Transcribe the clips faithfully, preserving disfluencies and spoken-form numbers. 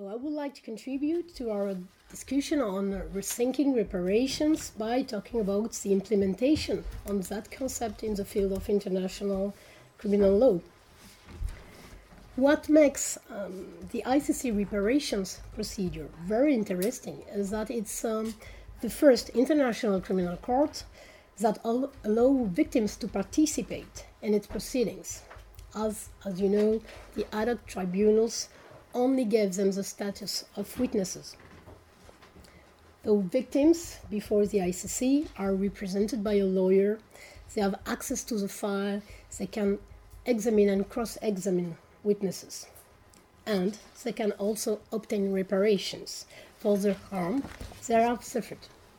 So I would like to contribute to our discussion on rethinking reparations by talking about the implementation on that concept in the field of international criminal law. What makes um, the I C C reparations procedure very interesting is that it's um, the first international criminal court that al- allow victims to participate in its proceedings. As, as you know, the ad hoc tribunals only gave them the status of witnesses. Though victims before the I C C are represented by a lawyer, they have access to the file, they can examine and cross-examine witnesses. And they can also obtain reparations for the harm they have suffered.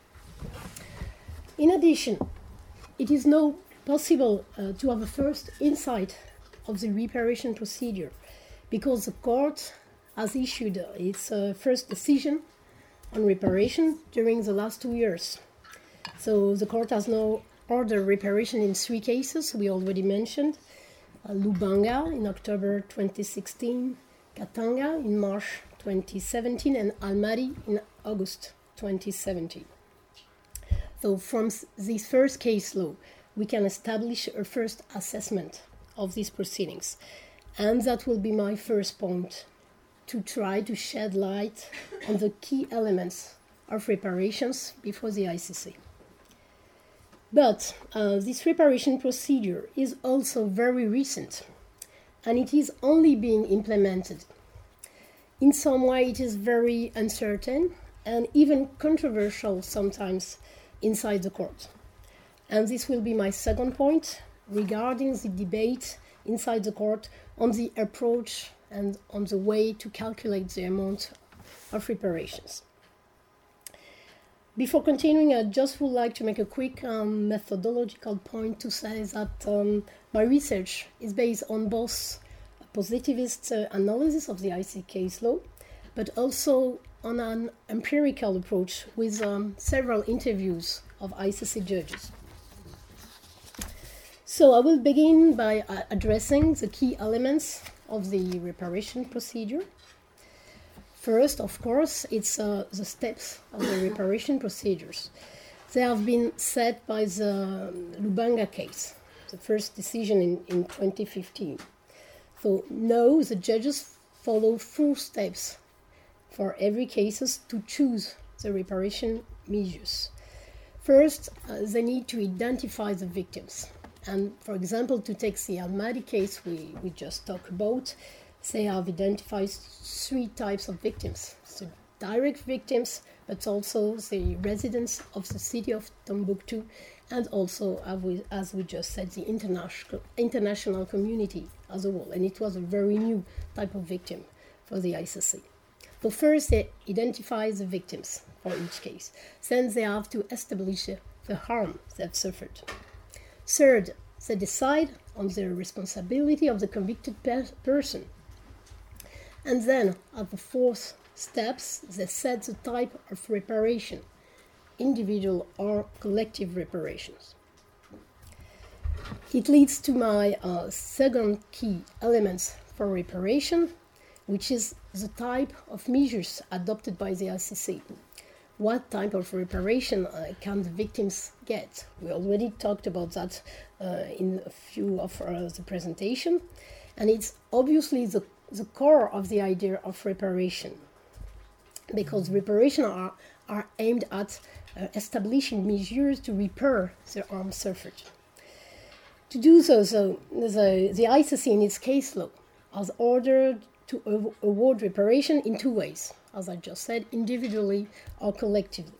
In addition, it is now possible uh, to have a first insight of the reparation procedure because the court has issued its uh, first decision on reparation during the last two years. So the court has now ordered reparation in three cases we already mentioned. Uh, Lubanga in October twenty sixteen, Katanga in March twenty seventeen, and Almaty in August twenty seventeen. So from this first case law, we can establish a first assessment of these proceedings. And that will be my first point, to try to shed light on the key elements of reparations before the I C C. But uh, this reparation procedure is also very recent, and it is only being implemented. In some way, it is very uncertain and even controversial sometimes inside the court. And this will be my second point regarding the debate inside the court on the approach and on the way to calculate the amount of reparations. Before continuing, I just would like to make a quick um, methodological point to say that um, my research is based on both a positivist uh, analysis of the I C C case law, but also on an empirical approach with um, several interviews of I C C judges. So I will begin by uh, addressing the key elements of the reparation procedure. First, of course, it's uh, the steps of the reparation procedures. They have been set by the Lubanga case, the first decision in, in twenty fifteen. So now the judges follow four steps for every case to choose the reparation measures. First, uh, they need to identify the victims. And for example, to take the Almaty case we, we just talked about, they have identified three types of victims. So direct victims, but also the residents of the city of Tombouctou, and also, as we, as we just said, the international, international community as a whole. And it was a very new type of victim for the I C C. So first, they identify the victims for each case. Then they have to establish the harm they've suffered. Third, they decide on the responsibility of the convicted per- person. And then, at the fourth steps, they set the type of reparation, individual or collective reparations. It leads to my uh, second key elements for reparation, which is the type of measures adopted by the I C C. What type of reparation uh, can the victims get? We already talked about that uh, in a few of uh, the presentation, and it's obviously the, the core of the idea of reparation, because reparation are, are aimed at uh, establishing measures to repair the harm suffered. To do so, so the, the I C C in its case law has ordered to award reparation in two ways, as I just said, individually or collectively.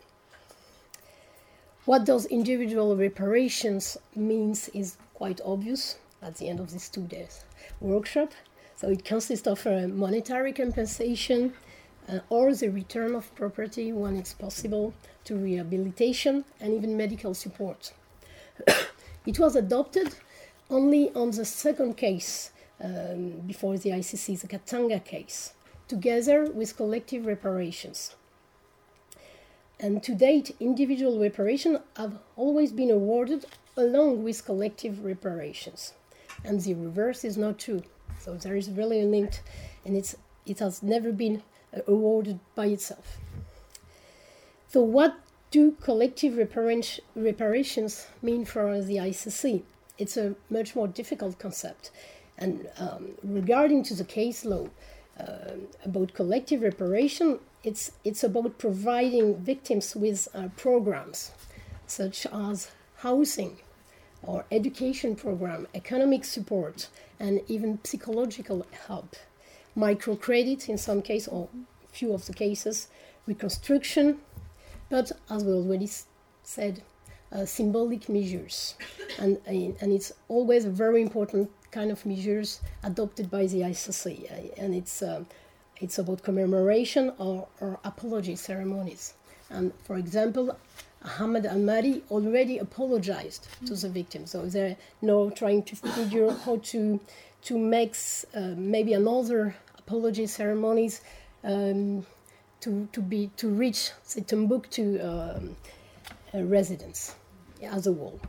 What those individual reparations means is quite obvious at the end of this two days workshop. So it consists of a monetary compensation uh, or the return of property when it's possible, to rehabilitation and even medical support. It was adopted only on the second case Um, before the I C C, the Katanga case, together with collective reparations. And to date, individual reparations have always been awarded along with collective reparations. And the reverse is not true. So there is really a link, and it's, it has never been uh, awarded by itself. So what do collective reparation, reparations mean for the I C C? It's a much more difficult concept. And um, regarding to the case law uh, about collective reparation, it's, it's about providing victims with uh, programs such as housing or education program, economic support, and even psychological help, microcredit in some cases, or few of the cases, reconstruction, but as we already said, uh, symbolic measures. And, and it's always a very important kind of measures adopted by the I C C. And it's, uh, it's about commemoration or, or apology ceremonies. And for example, Ahmad Al-Mahdi already apologized to the victims. So they're now trying to figure how to, to make uh, maybe another apology ceremonies um, to, to, be, to reach the Timbuktu um, uh, residents as a whole.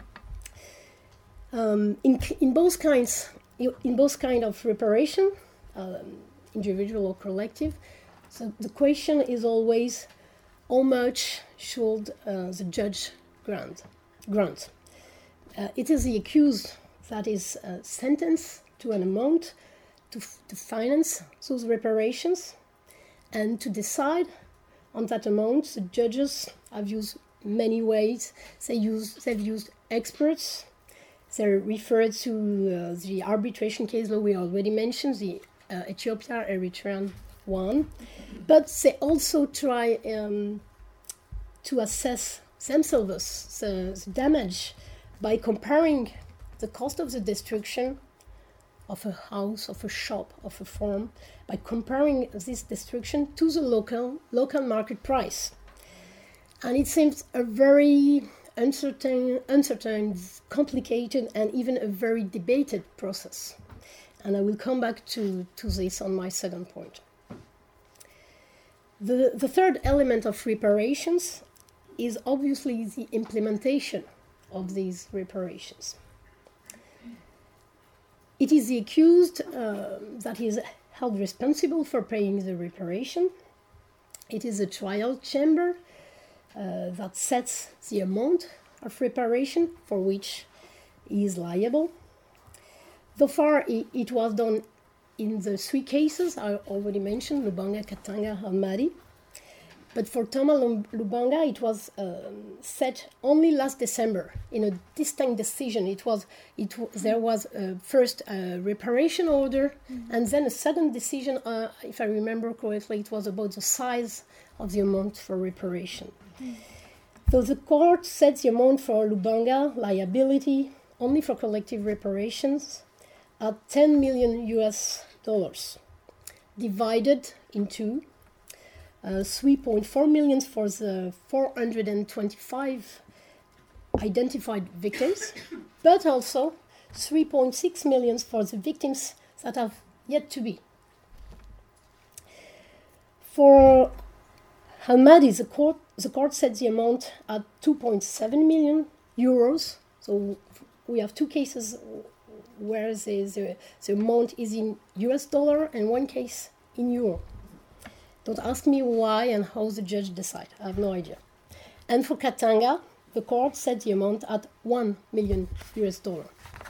Um, in, in both kinds, in both kind of reparation, um, individual or collective, so the question is always how much should uh, the judge grant? grant? Uh, it is the accused that is uh, sentenced to an amount to, f- to finance those reparations, and to decide on that amount, the judges have used many ways. They use, they've used experts. They refer to uh, the arbitration case law we already mentioned, the uh, Ethiopia-Eritrean one. But they also try um, to assess themselves the, the damage by comparing the cost of the destruction of a house, of a shop, of a farm, by comparing this destruction to the local local market price. And it seems a very uncertain, uncertain, complicated, and even a very debated process. And I will come back to, to this on my second point. The, the third element of reparations is obviously the implementation of these reparations. It is the accused uh, that is held responsible for paying the reparation. It is a trial chamber uh, that sets the amount of reparation for which he is liable. So far, it, it was done in the three cases I already mentioned, Lubanga, Katanga, Al-Mahdi. But for Thomas Lubanga, it was um, set only last December in a distinct decision. It was, it there was uh, first a reparation order, mm-hmm. and then a second decision. Uh, if I remember correctly, it was about the size of the amount for reparation. Mm-hmm. So the court set the amount for Lubanga liability only for collective reparations at ten million U S dollars, divided into Uh, three point four million for the four hundred twenty-five identified victims, but also three point six million for the victims that have yet to be. For Al-Mahdi, the court, the court set the amount at two point seven million euros. So we have two cases where the, the, the amount is in U S dollar and one case in euro. Don't ask me why and how the judge decided. I have no idea. And for Katanga, the court set the amount at one million U S dollar.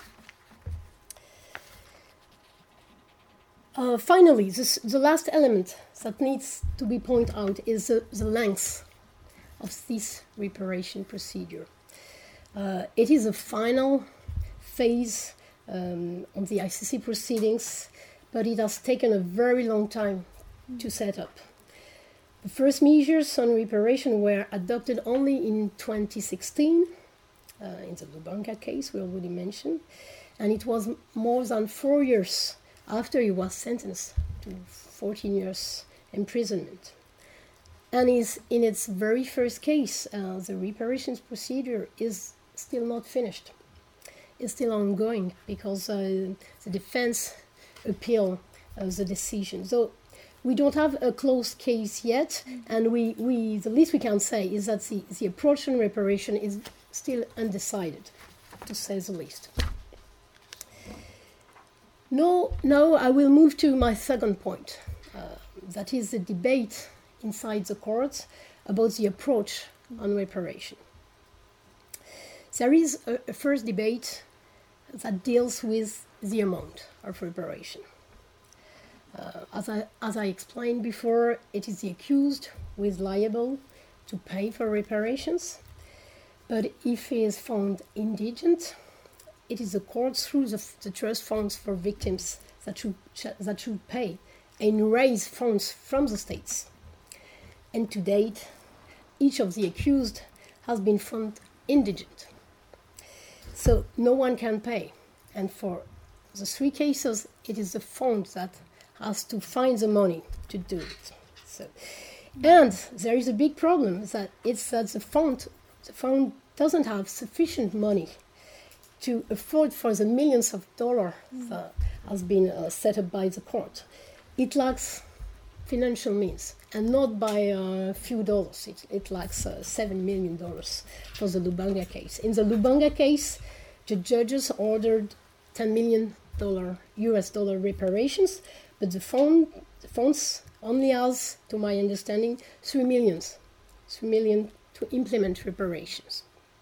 Uh, finally, this, the last element that needs to be pointed out is the, the length of this reparation procedure. Uh, it is a final phase um, of the I C C proceedings, but it has taken a very long time to set up. The first measures on reparation were adopted only in twenty sixteen, uh, in the Lubanga case we already mentioned, and it was more than four years after he was sentenced to fourteen years imprisonment. And is in its very first case, uh, the reparations procedure is still not finished. It's still ongoing because uh, the defense appealed uh, the decision. So we don't have a closed case yet, and we, we the least we can say is that the, the approach on reparation is still undecided, to say the least. Now, now I will move to my second point, uh, that is the debate inside the court about the approach on reparation. There is a, a first debate that deals with the amount of reparation. Uh, as, I, as I explained before, it is the accused who is liable to pay for reparations, but if he is found indigent, it is the court through the, the trust funds for victims that should, that should pay and raise funds from the states. And to date, each of the accused has been found indigent. So no one can pay. And for the three cases, it is the fund that has to find the money to do it. So, and there is a big problem that it's that the fund, the fund doesn't have sufficient money to afford for the millions of dollars that has been uh, set up by the court. It lacks financial means, and not by a few dollars. It, it lacks uh, seven million dollars for the Lubanga case. In the Lubanga case, the judges ordered ten million dollars U S dollar reparations, but the fund, the funds only has, to my understanding, three millions, three million to implement reparations.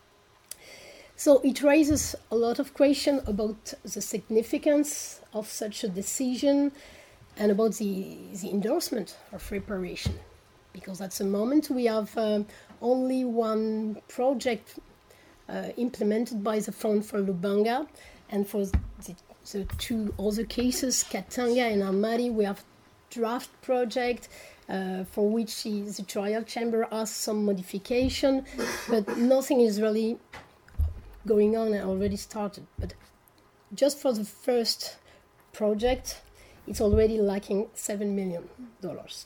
So it raises a lot of questions about the significance of such a decision and about the, the endorsement of reparation. Because at the moment we have um, only one project uh, implemented by the Fund for Lubanga, and for the, the two other cases, Katanga and Almaty, we have draft project uh, for which the, the trial chamber asked some modification, but nothing is really going on and already started. But just for the first project, it's already lacking seven million dollars.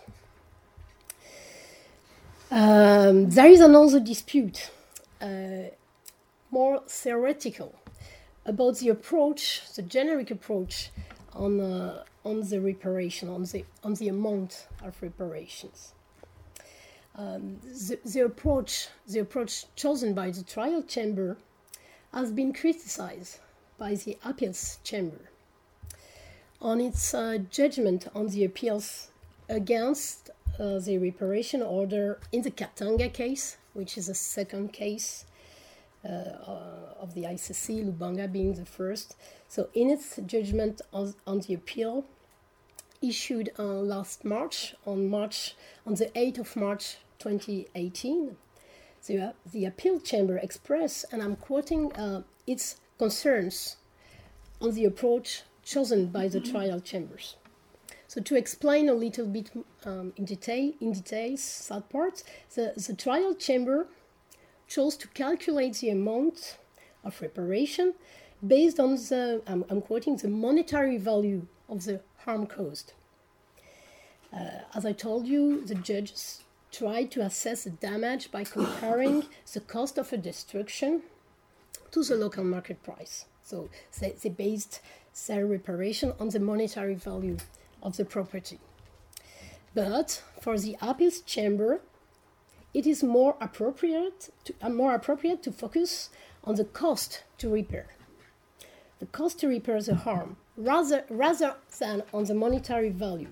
Um, there is another dispute, uh, more theoretical, about the approach, the generic approach on uh, on the reparation, on the on the amount of reparations. Um, the, the approach, the approach chosen by the trial chamber, has been criticized by the appeals chamber on its uh, judgment on the appeals against uh, the reparation order in the Katanga case, which is the second case uh, uh, of the I C C, Lubanga being the first. So in its judgment on, on the appeal, issued uh, last March, on March, on the eighth of March twenty eighteen, the, the appeal chamber expressed, and I'm quoting, uh, its concerns on the approach chosen by the trial chambers. So to explain a little bit um, in detail, in details that part, the, the trial chamber chose to calculate the amount of reparation based on the, I'm, I'm quoting, the monetary value of the harm caused. Uh, as I told you, the judges tried to assess the damage by comparing the cost of a destruction to the local market price. So they, they based their reparation on the monetary value of the property. But for the appeals chamber, it is more appropriate to, uh, more appropriate to focus on the cost to repair. The cost to repair the harm, rather, rather than on the monetary value.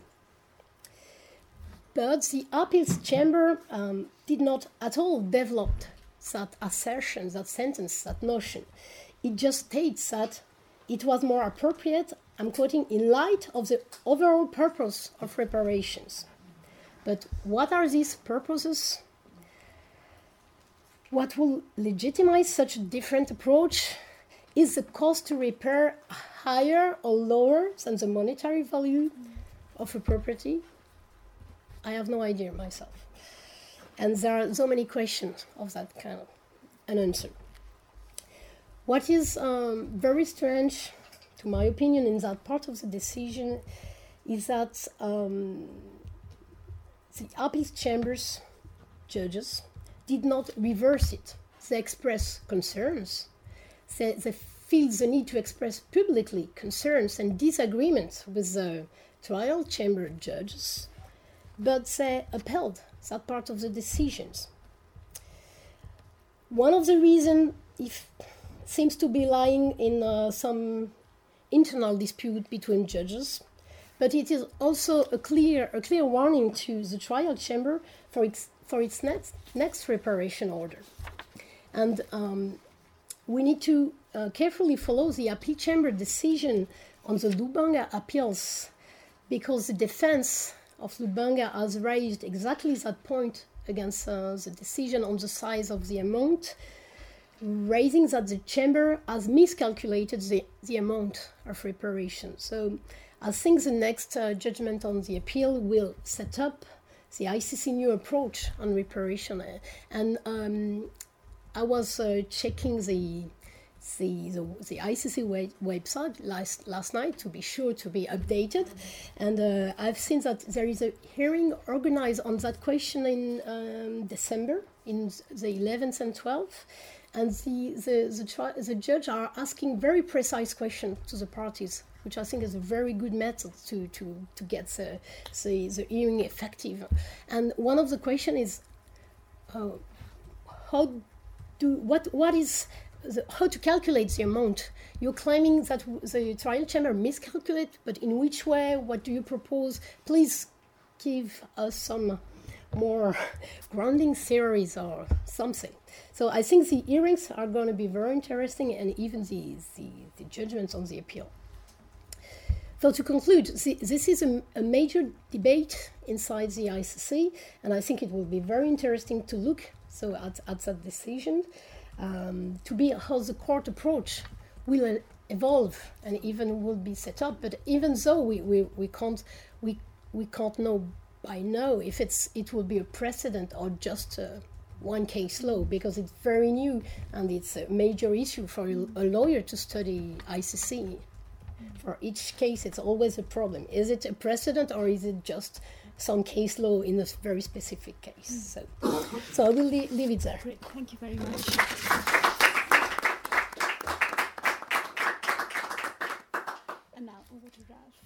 But the appeals chamber um, did not at all develop that assertion, that sentence, that notion. It just states that it was more appropriate, I'm quoting, in light of the overall purpose of reparations. But what are these purposes? What will legitimize such a different approach? Is the cost to repair higher or lower than the monetary value of a property? I have no idea myself. And there are so many questions of that kind of unanswered. What is um, very strange, to my opinion, in that part of the decision is that um, the appeals chambers judges did not reverse it. They express concerns. They, they feel the need to express publicly concerns and disagreements with the trial chamber judges, but they upheld that part of the decisions. One of the reasons if seems to be lying in uh, some internal dispute between judges. but it is also a clear a clear warning to the trial chamber for its for its next next reparation order, and um, we need to uh, carefully follow the appeal chamber decision on the Lubanga appeals, because the defense of Lubanga has raised exactly that point against uh, the decision on the size of the amount, raising that the chamber has miscalculated the, the amount of reparation. So I think the next uh, judgment on the appeal will set up the I C C new approach on reparation. And um, I was uh, checking the The, the, the I C C web, website last, last night to be sure to be updated, and uh, I've seen that there is a hearing organized on that question in um, December, in the eleventh and twelfth, and the the, the, tri- the judge are asking very precise questions to the parties, which I think is a very good method to, to, to get the, the, the hearing effective. And one of the questions is, uh, how do, what what is The, how to calculate the amount. You're claiming that the trial chamber miscalculate, but in which way? What do you propose? Please give us some more grounding theories or something. So I think the hearings are going to be very interesting, and even the, the, the judgments on the appeal. So to conclude, the, this is a, a major debate inside the I C C, and I think it will be very interesting to look so at, at that decision. Um, to be how the court approach will evolve and even will be set up. But even though we, we, we can't we we can't know by now if it's it will be a precedent or just uh, one case law, because it's very new and it's a major issue for a lawyer to study I C C. For each case, it's always a problem. Is it a precedent or is it just some case law in a very specific case? So, so I will leave, leave it there. Great, thank you very much. And now over to Ralph.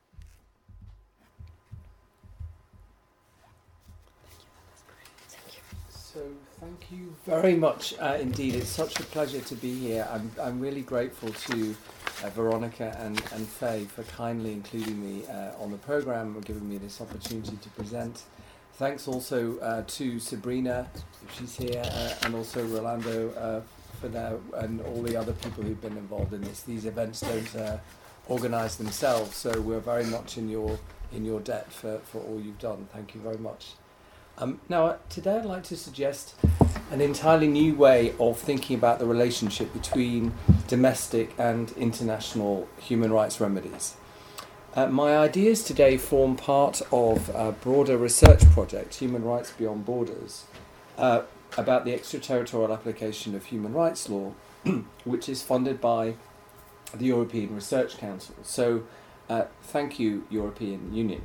Thank you. So thank you very much uh, indeed. It's such a pleasure to be here. I'm I'm really grateful to uh, Veronica and, and Faye for kindly including me uh, on the programme and giving me this opportunity to present. Thanks also uh, to Sabrina, if she's here, uh, and also Rolando uh, for their, and all the other people who've been involved in this. These events don't uh, organise themselves, so we're very much in your in your debt for, for all you've done. Thank you very much. Um, now, uh, today I'd like to suggest an entirely new way of thinking about the relationship between domestic and international human rights remedies. Uh, my ideas today form part of a broader research project, Human Rights Beyond Borders, uh, about the extraterritorial application of human rights law, which is funded by the European Research Council. So, uh, thank you, European Union.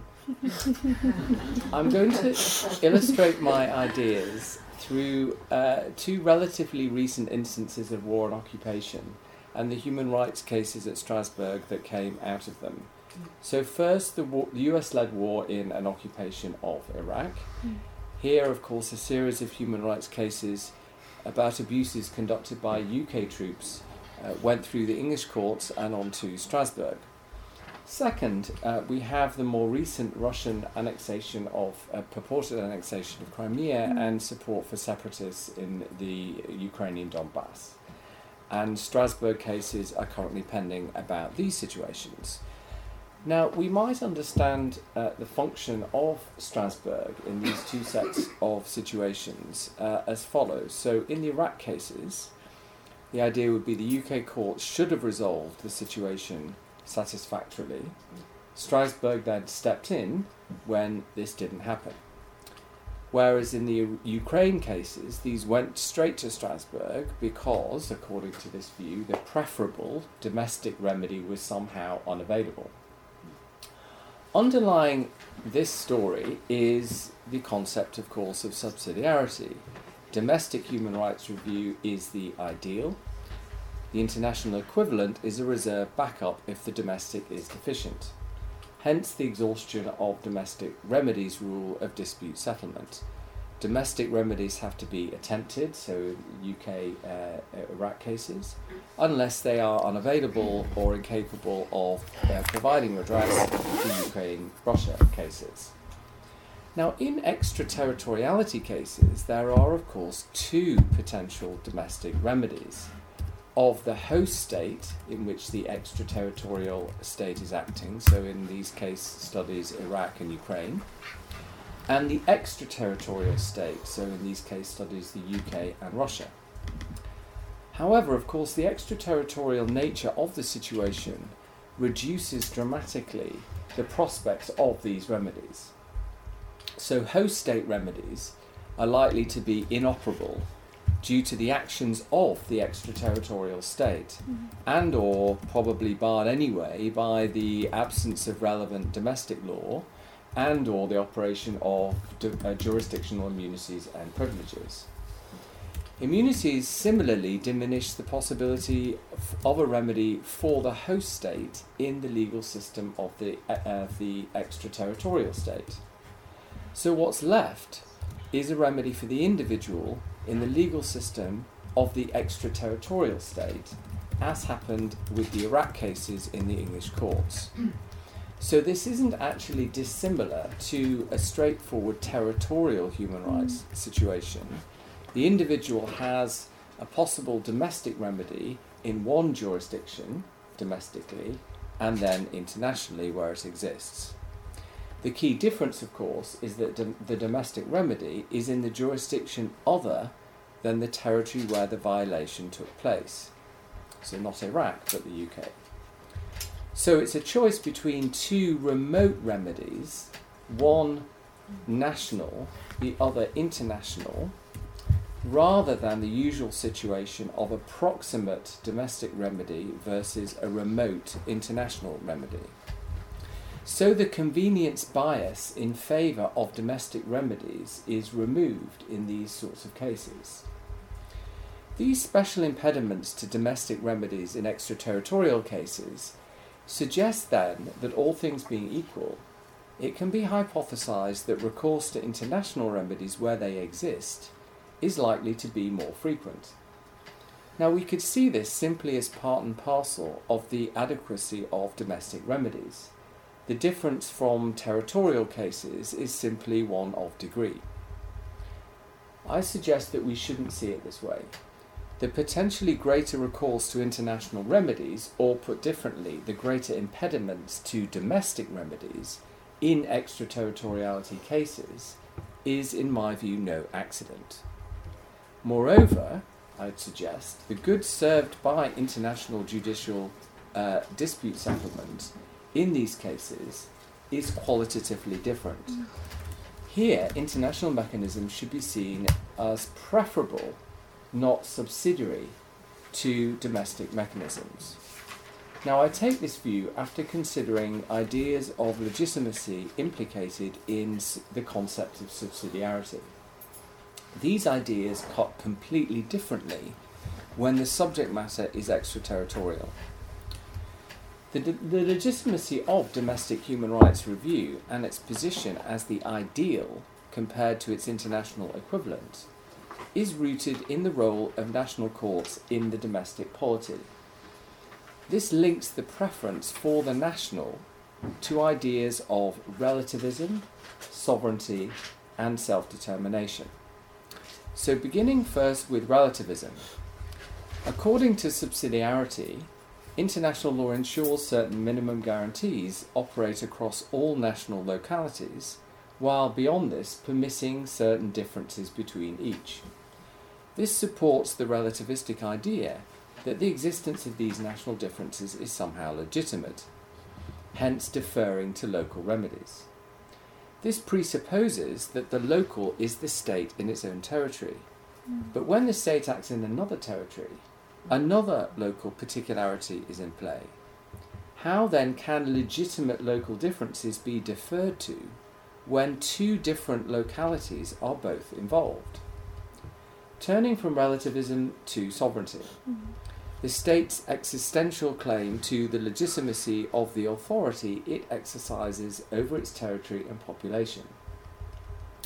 I'm going to illustrate my ideas through uh, two relatively recent instances of war and occupation and the human rights cases at Strasbourg that came out of them. So first, the, war, the U S-led war in and occupation of Iraq. Mm. Here, of course, a series of human rights cases about abuses conducted by U K troops uh, went through the English courts and on to Strasbourg. Second, uh, we have the more recent Russian annexation of, uh, purported annexation of Crimea mm. and support for separatists in the Ukrainian Donbass. And Strasbourg cases are currently pending about these situations. Now, we might understand uh, the function of Strasbourg in these two sets of situations uh, as follows. So, in the Iraq cases, the idea would be the U K courts should have resolved the situation satisfactorily. Strasbourg then stepped in when this didn't happen. Whereas in the U- Ukraine cases, these went straight to Strasbourg because, according to this view, the preferable domestic remedy was somehow unavailable. Underlying this story is the concept, of course, of subsidiarity. Domestic human rights review is the ideal. The international equivalent is a reserve backup if the domestic is deficient. Hence the exhaustion of domestic remedies rule of dispute settlement. domestic remedies have to be attempted, so U K, uh, Iraq cases, unless they are unavailable or incapable of uh, providing redress for Ukraine, Russia cases. Now, in extraterritoriality cases, there are, of course, two potential domestic remedies: of the host state in which the extraterritorial state is acting, so in these case studies Iraq and Ukraine, and the extraterritorial state, so in these case studies the U K and Russia. However, of course, the extraterritorial nature of the situation reduces dramatically the prospects of these remedies. So host state remedies are likely to be inoperable due to the actions of the extraterritorial state, mm-hmm. and or probably barred anyway by the absence of relevant domestic law and or the operation of du- uh, jurisdictional immunities and privileges. Immunities similarly diminish the possibility of, of a remedy for the host state in the legal system of the, uh, uh, the extraterritorial state. So what's left is a remedy for the individual in the legal system of the extraterritorial state, as happened with the Iraq cases in the English courts. So this isn't actually dissimilar to a straightforward territorial human rights situation. The individual has a possible domestic remedy in one jurisdiction, domestically, and then internationally where it exists. The key difference, of course, is that do- the domestic remedy is in the jurisdiction other than the territory where the violation took place. So not Iraq, but the U K. So it's a choice between two remote remedies, one national, the other international, rather than the usual situation of a proximate domestic remedy versus a remote international remedy. So the convenience bias in favour of domestic remedies is removed in these sorts of cases. These special impediments to domestic remedies in extraterritorial cases suggest then that, all things being equal, it can be hypothesized that recourse to international remedies where they exist is likely to be more frequent. Now, we could see this simply as part and parcel of the adequacy of domestic remedies. The difference from territorial cases is simply one of degree. I suggest that we shouldn't see it this way. The potentially greater recourse to international remedies, or put differently, the greater impediments to domestic remedies in extraterritoriality cases, is, in my view, no accident. Moreover, I'd suggest the good served by international judicial uh, dispute settlement in these cases is qualitatively different. Mm. Here, international mechanisms should be seen as preferable, not subsidiary, to domestic mechanisms. Now, I take this view after considering ideas of legitimacy implicated in the concept of subsidiarity. These ideas cut completely differently when the subject matter is extraterritorial. The, the legitimacy of domestic human rights review and its position as the ideal compared to its international equivalent is rooted in the role of national courts in the domestic polity. This links the preference for the national to ideas of relativism, sovereignty, and self-determination. So beginning first with relativism. According to subsidiarity, international law ensures certain minimum guarantees operate across all national localities, while beyond this permitting certain differences between each. This supports the relativistic idea that the existence of these national differences is somehow legitimate, hence deferring to local remedies. This presupposes that the local is the state in its own territory, mm. but when the state acts in another territory, another local particularity is in play. How then can legitimate local differences be deferred to when two different localities are both involved? Turning from relativism to sovereignty, mm. the state's existential claim to the legitimacy of the authority it exercises over its territory and population.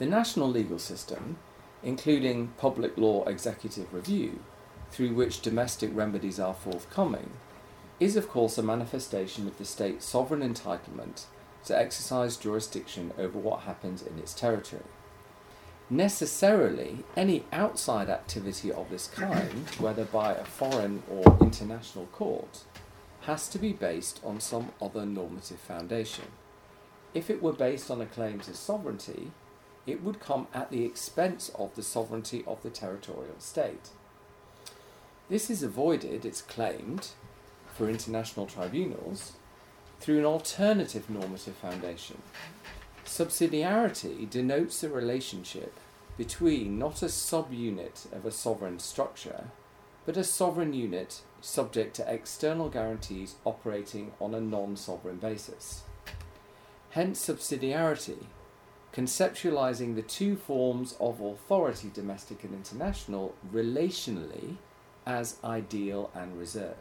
The national legal system, including public law executive review, through which domestic remedies are forthcoming, is of course a manifestation of the state's sovereign entitlement to exercise jurisdiction over what happens in its territory. Necessarily, any outside activity of this kind, whether by a foreign or international court, has to be based on some other normative foundation. If it were based on a claim to sovereignty, it would come at the expense of the sovereignty of the territorial state. This is avoided, it's claimed, for international tribunals, through an alternative normative foundation. Subsidiarity denotes the relationship between not a subunit of a sovereign structure, but a sovereign unit subject to external guarantees operating on a non-sovereign basis. Hence subsidiarity, conceptualizing the two forms of authority, domestic and international, relationally as ideal and reserve.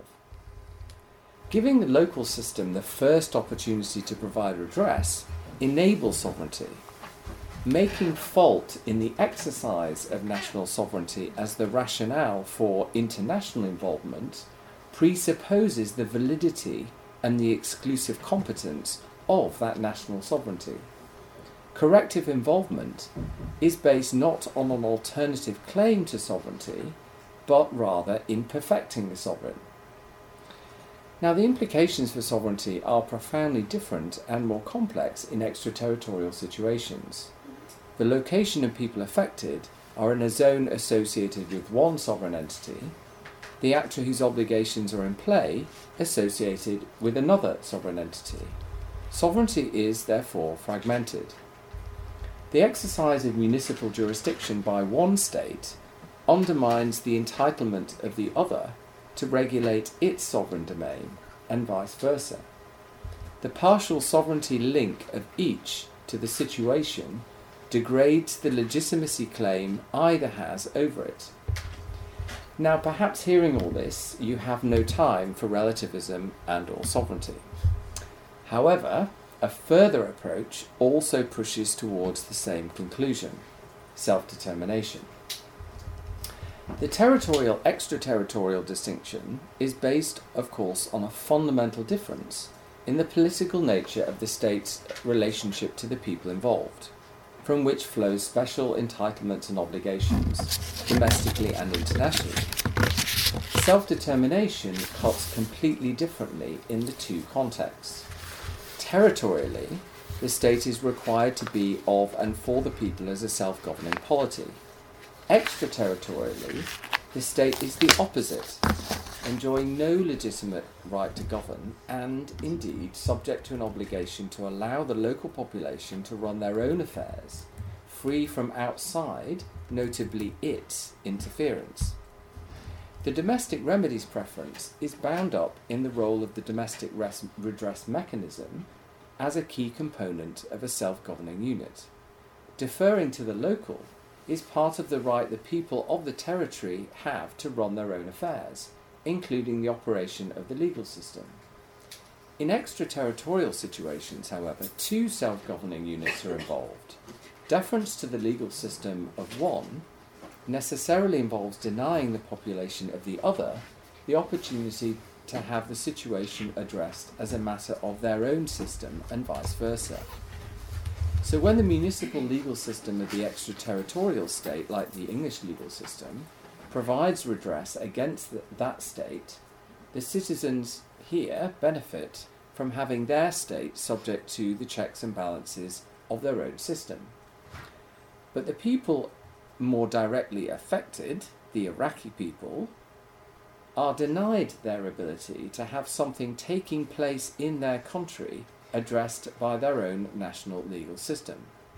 Giving the local system the first opportunity to provide redress enables sovereignty. Making fault in the exercise of national sovereignty as the rationale for international involvement presupposes the validity and the exclusive competence of that national sovereignty. Corrective involvement is based not on an alternative claim to sovereignty, but rather in perfecting the sovereign. Now, the implications for sovereignty are profoundly different and more complex in extraterritorial situations. The location and people affected are in a zone associated with one sovereign entity, the actor whose obligations are in play associated with another sovereign entity. Sovereignty is, therefore, fragmented. The exercise of municipal jurisdiction by one state undermines the entitlement of the other to regulate its sovereign domain, and vice versa. The partial sovereignty link of each to the situation degrades the legitimacy claim either has over it. Now, perhaps hearing all this, you have no time for relativism and or sovereignty. However, a further approach also pushes towards the same conclusion: self-determination. The territorial-extraterritorial distinction is based, of course, on a fundamental difference in the political nature of the state's relationship to the people involved, from which flows special entitlements and obligations, domestically and internationally. Self-determination cuts completely differently in the two contexts. Territorially, the state is required to be of and for the people as a self-governing polity. Extraterritorially, the state is the opposite, enjoying no legitimate right to govern and, indeed, subject to an obligation to allow the local population to run their own affairs, free from outside, notably its, interference. The domestic remedies preference is bound up in the role of the domestic res- redress mechanism as a key component of a self-governing unit. Deferring to the local is part of the right the people of the territory have to run their own affairs, including the operation of the legal system. In extraterritorial situations, however, two self-governing units are involved. Deference to the legal system of one necessarily involves denying the population of the other the opportunity to have the situation addressed as a matter of their own system and vice versa. So when the municipal legal system of the extraterritorial state, like the English legal system, provides redress against the, that state, the citizens here benefit from having their state subject to the checks and balances of their own system. But the people more directly affected, the Iraqi people, are denied their ability to have something taking place in their country addressed by their own national legal system.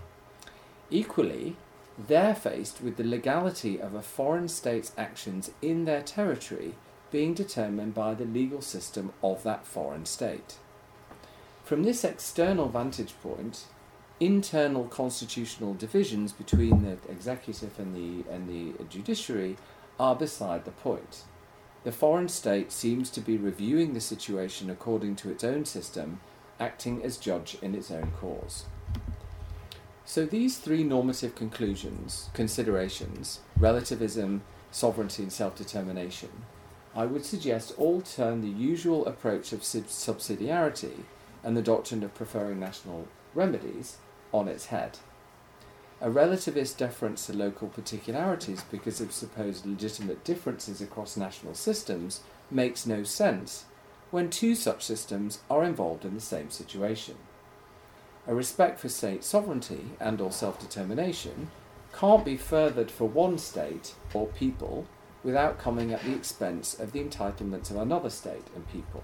Equally, they're faced with the legality of a foreign state's actions in their territory being determined by the legal system of that foreign state. From this external vantage point, internal constitutional divisions between the executive and the, and the judiciary are beside the point. The foreign state seems to be reviewing the situation according to its own system, acting as judge in its own cause. So these three normative conclusions, considerations, relativism, sovereignty and self-determination, I would suggest all turn the usual approach of sub- subsidiarity and the doctrine of preferring national remedies on its head. A relativist deference to local particularities because of supposed legitimate differences across national systems makes no sense when two such systems are involved in the same situation. A respect for state sovereignty and or self-determination can't be furthered for one state or people without coming at the expense of the entitlements of another state and people.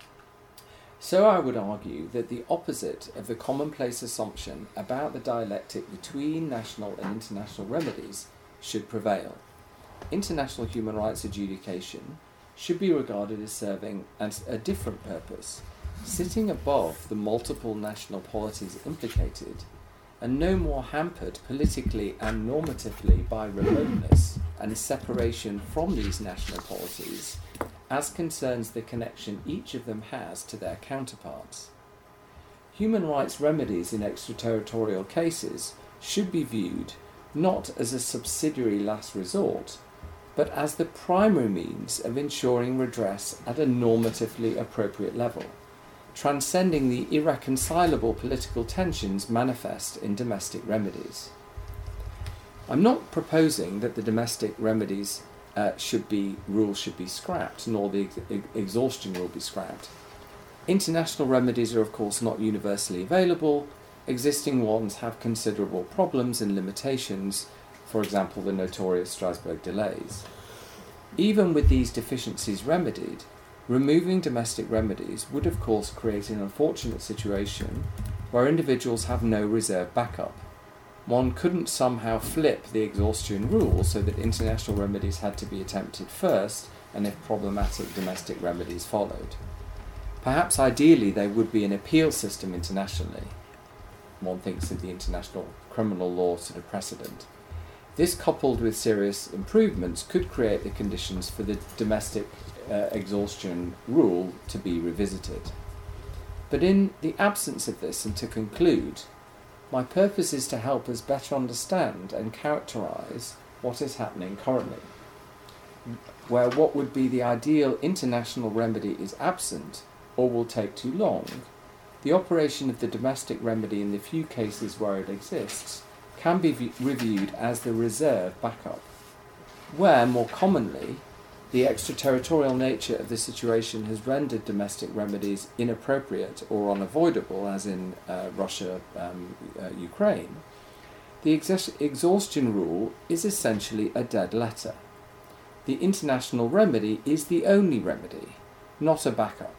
So I would argue that the opposite of the commonplace assumption about the dialectic between national and international remedies should prevail. International human rights adjudication should be regarded as serving as a different purpose, sitting above the multiple national polities implicated, and no more hampered politically and normatively by remoteness and separation from these national polities as concerns the connection each of them has to their counterparts. Human rights remedies in extraterritorial cases should be viewed not as a subsidiary last resort, but as the primary means of ensuring redress at a normatively appropriate level, transcending the irreconcilable political tensions manifest in domestic remedies. I'm not proposing that the domestic remedies uh, should be rules should be scrapped, nor the ex- exhaustion rule be scrapped. International remedies are of course not universally available. Existing ones have considerable problems and limitations, for example the notorious Strasbourg delays. Even with these deficiencies remedied, removing domestic remedies would of course create an unfortunate situation where individuals have no reserve backup. One couldn't somehow flip the exhaustion rule so that international remedies had to be attempted first, and if problematic, domestic remedies followed. Perhaps ideally there would be an appeal system internationally. One thinks of the international criminal law sort of precedent. This, coupled with serious improvements, could create the conditions for the domestic uh, exhaustion rule to be revisited. But in the absence of this, and to conclude, my purpose is to help us better understand and characterise what is happening currently. Where what would be the ideal international remedy is absent or will take too long, the operation of the domestic remedy in the few cases where it exists can be v- reviewed as the reserve backup. Where, more commonly, the extraterritorial nature of the situation has rendered domestic remedies inappropriate or unavoidable, as in uh, Russia, um, uh, Ukraine, the ex- exhaustion rule is essentially a dead letter. The international remedy is the only remedy, not a backup.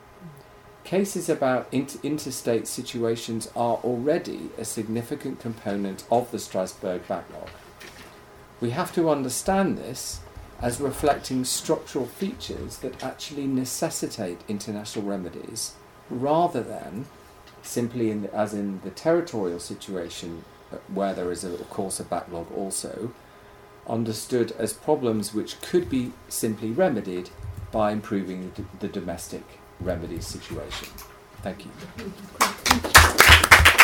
Cases about inter- interstate situations are already a significant component of the Strasbourg backlog. We have to understand this as reflecting structural features that actually necessitate international remedies, rather than simply, in the, as in the territorial situation, where there is, a, of course, a backlog also, understood as problems which could be simply remedied by improving the, the domestic remedy situation. Thank you.